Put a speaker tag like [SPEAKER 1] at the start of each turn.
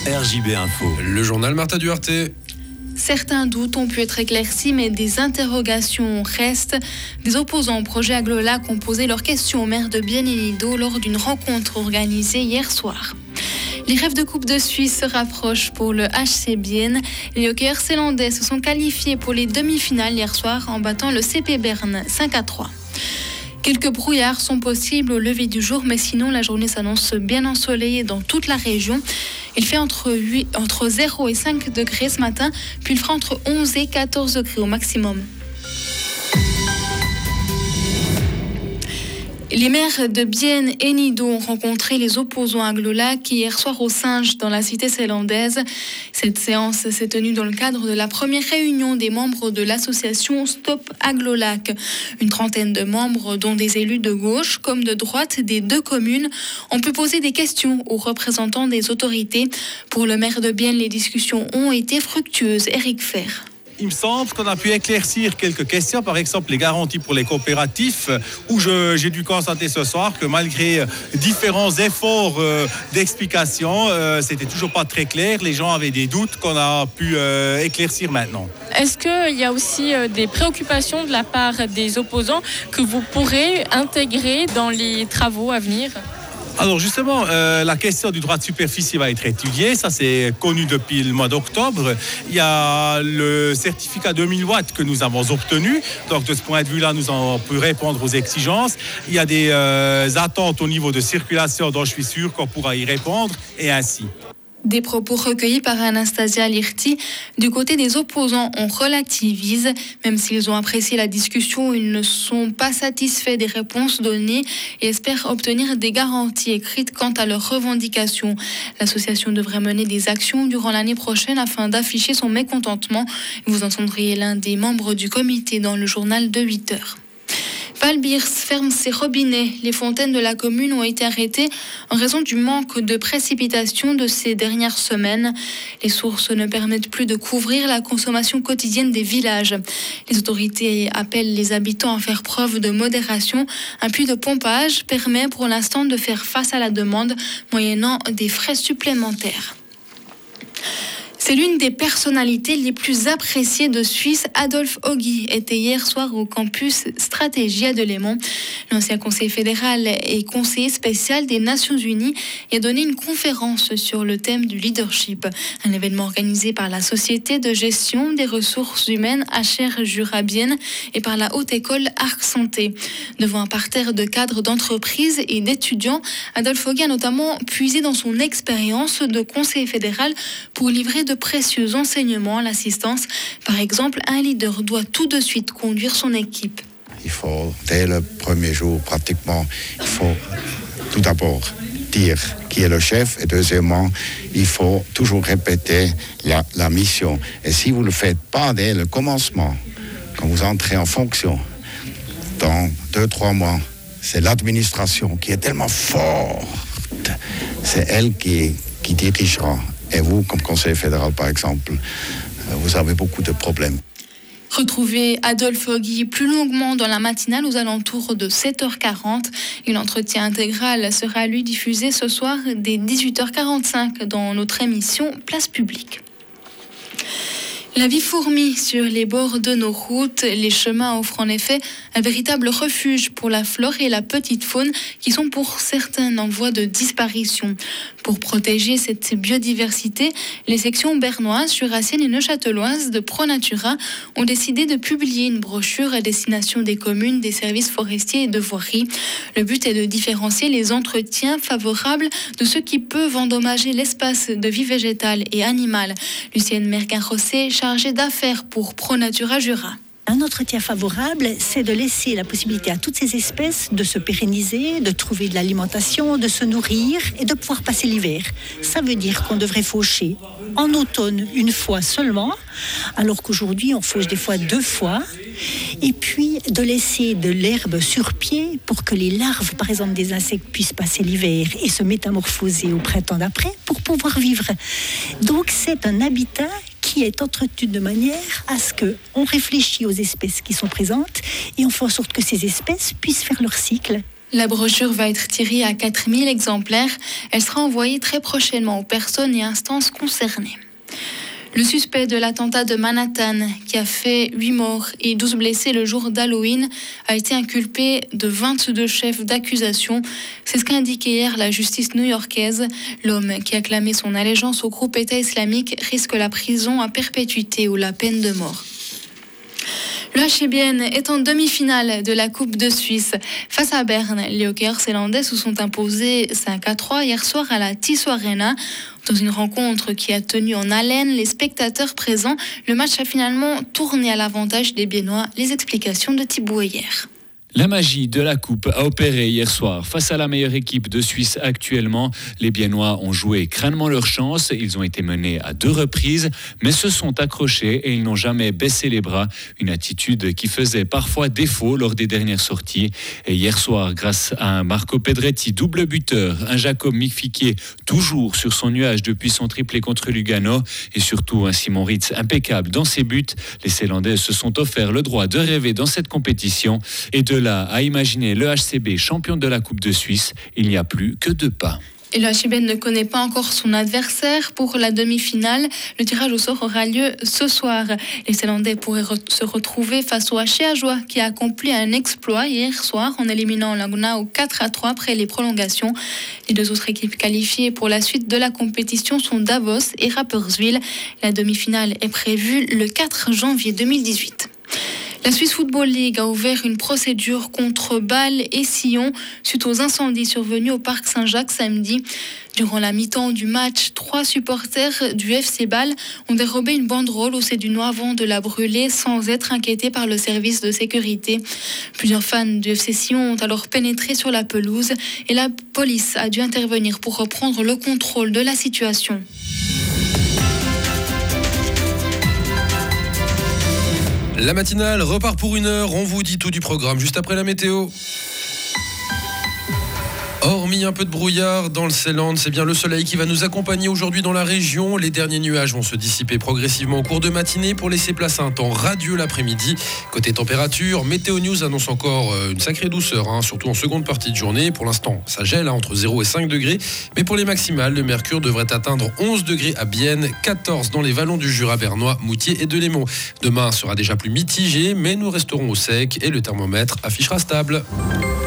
[SPEAKER 1] RJB Info.
[SPEAKER 2] Le journal Martha Duarte.
[SPEAKER 3] Certains doutes ont pu être éclaircis, mais des interrogations restent. Des opposants au projet Aglolac ont posé leurs questions au maire de Bienne et Nido lors d'une rencontre organisée hier soir. Les rêves de Coupe de Suisse se rapprochent pour le HC Bienne. Les hockeyeurs zélandais se sont qualifiés pour les demi-finales hier soir en battant le CP Berne 5-3. Quelques brouillards sont possibles au lever du jour, mais sinon la journée s'annonce bien ensoleillée dans toute la région. Il fait entre 0 et 5 degrés ce matin, puis il fera entre 11 et 14 degrés au maximum. Les maires de Bienne et Nido ont rencontré les opposants à Aglolac hier soir au Singe dans la cité zélandaise. Cette séance s'est tenue dans le cadre de la première réunion des membres de l'association Stop Aglolac. Une trentaine de membres, dont des élus de gauche comme de droite des deux communes, ont pu poser des questions aux représentants des autorités. Pour le maire de Bienne, les discussions ont été fructueuses. Éric Fer.
[SPEAKER 4] Il me semble qu'on a pu éclaircir quelques questions, par exemple les garanties pour les coopératifs, où j'ai dû constater ce soir que malgré différents efforts d'explication, c'était toujours pas très clair. Les gens avaient des doutes qu'on a pu éclaircir maintenant.
[SPEAKER 5] Est-ce qu'il y a aussi des préoccupations de la part des opposants que vous pourrez intégrer dans les travaux à venir ?
[SPEAKER 4] Alors justement, la question du droit de superficie va être étudiée. Ça, c'est connu depuis le mois d'octobre. Il y a le certificat 2000 watts que nous avons obtenu. Donc de ce point de vue-là, nous avons pu répondre aux exigences. Il y a des attentes au niveau de circulation dont je suis sûr qu'on pourra y répondre, et ainsi.
[SPEAKER 3] Des propos recueillis par Anastasia Lirti. Du côté des opposants, on relativise. Même s'ils ont apprécié la discussion, ils ne sont pas satisfaits des réponses données et espèrent obtenir des garanties écrites quant à leurs revendications. L'association devrait mener des actions durant l'année prochaine afin d'afficher son mécontentement. Vous entendriez l'un des membres du comité dans le journal de 8h. Valbirs ferme ses robinets. Les fontaines de la commune ont été arrêtées en raison du manque de précipitations de ces dernières semaines. Les sources ne permettent plus de couvrir la consommation quotidienne des villages. Les autorités appellent les habitants à faire preuve de modération. Un puits de pompage permet pour l'instant de faire face à la demande, moyennant des frais supplémentaires. C'est l'une des personnalités les plus appréciées de Suisse. Adolphe Hoggy était hier soir au campus Stratégie à Delémont. L'ancien conseiller fédéral et conseiller spécial des Nations Unies a donné une conférence sur le thème du leadership. Un événement organisé par la Société de gestion des ressources humaines HR Jura Bienne et par la Haute École Arc Santé. Devant un parterre de cadres d'entreprises et d'étudiants, Adolphe Hoggy a notamment puisé dans son expérience de conseiller fédéral pour livrer de précieux enseignements à l'assistance. Par exemple, un leader doit tout de suite conduire son équipe.
[SPEAKER 6] Il faut, dès le premier jour, pratiquement, il faut tout d'abord dire qui est le chef et deuxièmement, il faut toujours répéter la mission. Et si vous ne le faites pas dès le commencement, quand vous entrez en fonction, dans 2-3 mois, c'est l'administration qui est tellement forte, c'est elle qui dirigera. Et vous, comme conseiller fédéral, par exemple, vous avez beaucoup de problèmes.
[SPEAKER 3] Retrouvez Adolphe Hoggy plus longuement dans la matinale aux alentours de 7h40. Une entretien intégral sera lui diffusé ce soir dès 18h45 dans notre émission Place Publique. La vie fourmille sur les bords de nos routes. Les chemins offrent en effet un véritable refuge pour la flore et la petite faune qui sont pour certains en voie de disparition. Pour protéger cette biodiversité, les sections bernoises, jurassiennes et neuchâteloises de ProNatura ont décidé de publier une brochure à destination des communes, des services forestiers et de voirie. Le but est de différencier les entretiens favorables de ceux qui peuvent endommager l'espace de vie végétale et animale. Lucienne Merguin-Rossé, chargée d'affaires pour ProNatura Jura.
[SPEAKER 7] Un entretien favorable, c'est de laisser la possibilité à toutes ces espèces de se pérenniser, de trouver de l'alimentation, de se nourrir et de pouvoir passer l'hiver. Ça veut dire qu'on devrait faucher en automne une fois seulement, alors qu'aujourd'hui on fauche des fois 2 fois. Et puis de laisser de l'herbe sur pied pour que les larves, par exemple des insectes, puissent passer l'hiver et se métamorphoser au printemps d'après pour pouvoir vivre. Donc c'est un habitat qui est entretenu de manière à ce qu'on réfléchisse aux espèces qui sont présentes et on fait en sorte que ces espèces puissent faire leur cycle.
[SPEAKER 3] La brochure va être tirée à 4000 exemplaires. Elle sera envoyée très prochainement aux personnes et instances concernées. Le suspect de l'attentat de Manhattan, qui a fait 8 morts et 12 blessés le jour d'Halloween, a été inculpé de 22 chefs d'accusation. C'est ce qu'a indiqué hier la justice new-yorkaise. L'homme qui a clamé son allégeance au groupe État islamique risque la prison à perpétuité ou la peine de mort. Le HCBN est en demi-finale de la Coupe de Suisse. Face à Berne, les hockeyeurs zélandais se sont imposés 5-3 hier soir à la Tissot Arena. Dans une rencontre qui a tenu en haleine les spectateurs présents, le match a finalement tourné à l'avantage des Biennois. Les explications de Thibaut hier.
[SPEAKER 1] La magie de la Coupe a opéré hier soir. Face à la meilleure équipe de Suisse actuellement, les Biennois ont joué crânement leur chance. Ils ont été menés à 2 reprises, mais se sont accrochés et ils n'ont jamais baissé les bras. Une attitude qui faisait parfois défaut lors des dernières sorties. Et hier soir, grâce à un Marco Pedretti double buteur, un Jacob Mikfikier toujours sur son nuage depuis son triplé contre Lugano et surtout un Simon Ritz impeccable dans ses buts, les Zélandais se sont offert le droit de rêver dans cette compétition et de là à imaginer le HCB champion de la Coupe de Suisse, il n'y a plus que 2 pas.
[SPEAKER 3] Et le HCB ne connaît pas encore son adversaire pour la demi-finale. Le tirage au sort aura lieu ce soir. Les Zélandais pourraient se retrouver face au HC Ajoie qui a accompli un exploit hier soir en éliminant Langnau 4-3 après les prolongations. Les 2 autres équipes qualifiées pour la suite de la compétition sont Davos et Rapperswil. La demi-finale est prévue le 4 janvier 2018. La Swiss Football League a ouvert une procédure contre Bâle et Sion suite aux incendies survenus au Parc Saint-Jacques samedi. Durant la mi-temps du match, 3 supporters du FC Bâle ont dérobé une banderole au Cédunois avant de la brûler sans être inquiétés par le service de sécurité. Plusieurs fans du FC Sion ont alors pénétré sur la pelouse et la police a dû intervenir pour reprendre le contrôle de la situation.
[SPEAKER 2] La matinale repart pour 1 heure, on vous dit tout du programme juste après la météo. Hormis un peu de brouillard dans le Seeland, c'est bien le soleil qui va nous accompagner aujourd'hui dans la région. Les derniers nuages vont se dissiper progressivement au cours de matinée pour laisser place à un temps radieux l'après-midi. Côté température, Météo News annonce encore une sacrée douceur, surtout en seconde partie de journée. Pour l'instant, ça gèle entre 0 et 5 degrés. Mais pour les maximales, le mercure devrait atteindre 11 degrés à Bienne, 14 dans les vallons du Jura bernois, Moutier et Delémont. Demain sera déjà plus mitigé, mais nous resterons au sec et le thermomètre affichera stable.